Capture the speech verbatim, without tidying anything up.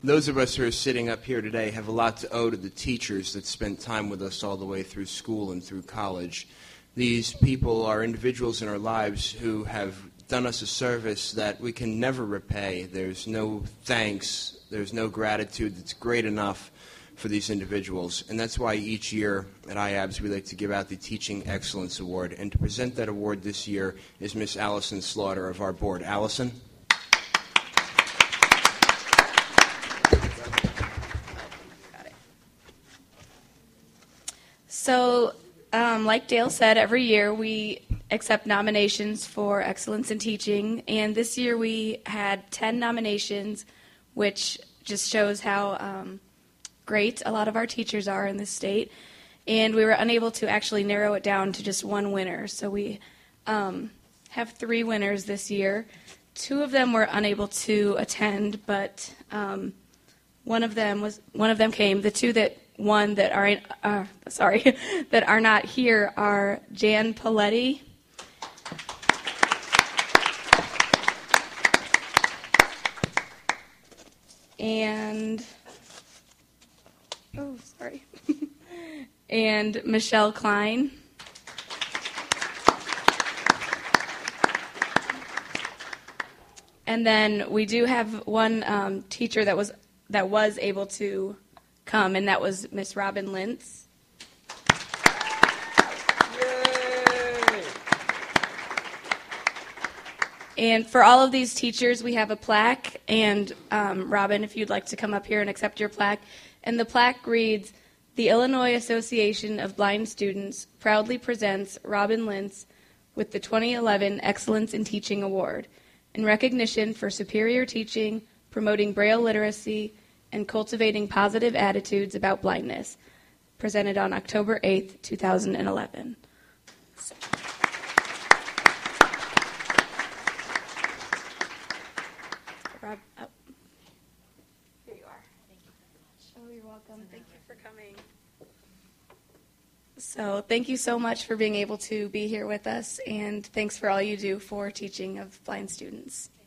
Those of us who are sitting up here today have a lot to owe to the teachers that spent time with us all the way through school and through college. These people are individuals in our lives who have done us a service that we can never repay. There's no thanks, there's no gratitude that's great enough for these individuals. And that's why each year at I A B S we like to give out the Teaching Excellence Award. And to present that award this year is Miss Allison Slaughter of our board. Allison? So, um, like Dale said, every year we accept nominations for excellence in teaching, and this year we had ten nominations, which just shows how um, great a lot of our teachers are in this state, and we were unable to actually narrow it down to just one winner. So we um, have three winners this year. Two of them were unable to attend, but um, one of them was one of them came. The two that One that are uh, sorry that are not here are Jan Paletti and oh sorry and Michelle Klein. And then we do have one um, teacher that was that was able to come, and that was Miss Robin Lintz. Yay! And for all of these teachers, we have a plaque. And um, Robin, if you'd like to come up here and accept your plaque. And the plaque reads, "The Illinois Association of Blind Students proudly presents Robin Lintz with the twenty eleven Excellence in Teaching Award in recognition for superior teaching, promoting Braille literacy, and cultivating positive attitudes about blindness," presented on October eighth, two thousand eleven. So. Rob, oh. Here you are. Thank you very much. Oh, you're welcome. Thank you for coming. So thank you so much for being able to be here with us, and thanks for all you do for teaching of blind students.